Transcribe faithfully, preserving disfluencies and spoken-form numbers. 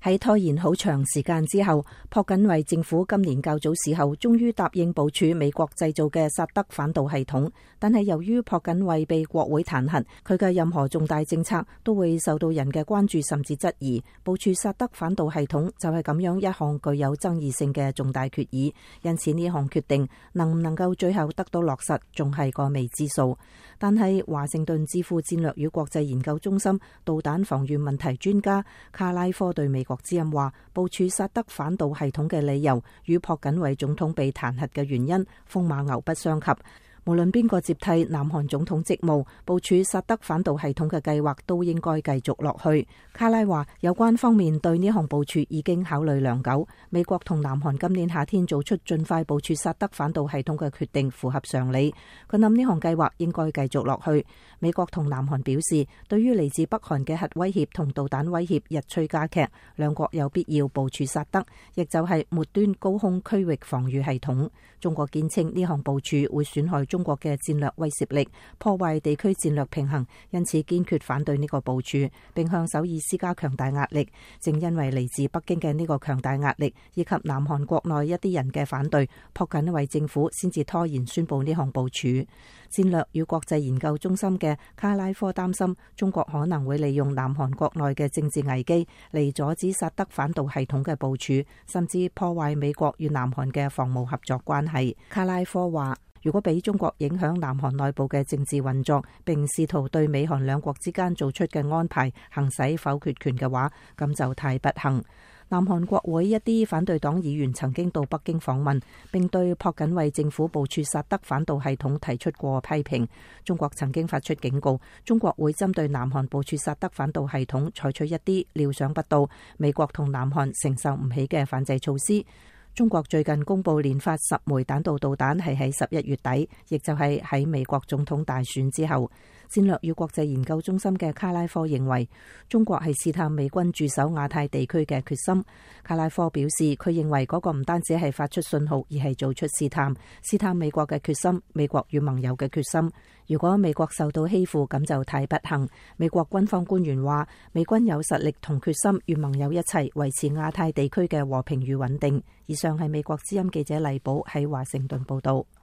喺拖延好長時間之後，朴槿惠政府今年較早時候終於答應部署美國製造嘅薩德反導系統，但係由於朴槿惠被國會彈劾，佢嘅任何重大政策都會受到人嘅關注甚至質疑。部署薩德反導系統就係咁樣一項具有爭議性嘅重大決議，因此呢項決定能唔能夠最後得到落實，仲係個未知數。但係華盛頓智庫戰略與國際研究中心導彈防禦問題專家卡拉科對美國之音話，部署薩德反導系統嘅理由與朴槿惠總統被彈劾嘅原因風馬牛不相及。無論邊個接替南韓總統職務，部署薩德反導系統嘅計劃都應該繼續落去。卡拉話，有關方面對呢項部署已經考慮良久。美國同南韓今年夏天做出盡快部署薩德反導系統嘅決定符合常理。佢諗呢項計劃應該繼續落去。美國同南韓表示，對於嚟自北韓嘅核威脅同導彈威脅日趨加劇，兩國有必要部署薩德，亦就係末端高空區域防禦系統。中國堅稱呢項部署會損害中國嘅戰略威懾力，破壞地區戰略平衡，因此堅決反對呢個部署，並向首爾施加強大壓力。正因為嚟自北京嘅呢個強大壓力，以及南韓國內一啲人嘅反對，朴槿惠政府先至拖延宣布呢項部署。戰略與國際研究中心嘅卡拉科擔心，中國可能會利用南韓國內嘅政治危機嚟阻止薩德反導系統嘅部署，甚至破壞美國與南韓嘅防務合作關係。卡拉科話，如果俾中國影響南韓內部嘅政治運作，並試圖對美韓兩國之間做出嘅安排行使否決權嘅話，咁就太不幸。南韓國會一啲反對黨議員曾經到北京訪問，並對朴槿惠政府部署薩德反導系統提出過批評。中國曾經發出警告，中國會針對南韓部署薩德反導系統採取一啲料想不到、美國同南韓承受唔起嘅反制措施。中國最近公布連發十枚彈道導彈，係喺十一月底，亦就係喺美國總統大選之後。戰略與國際研究中心嘅卡拉科認為，中國係試探美軍駐守亞太地區嘅決心。卡拉科表示，佢認為嗰個唔單止係發出信號，而係做出試探，試探美國嘅決心，美國與盟友嘅決心。如果美國受到欺負，咁就太不幸。美國軍方官員話，美軍有實力同決心與盟友一齊維持亞太地區嘅和平與穩定。以上係美國之音記者黎寶喺華盛頓報道。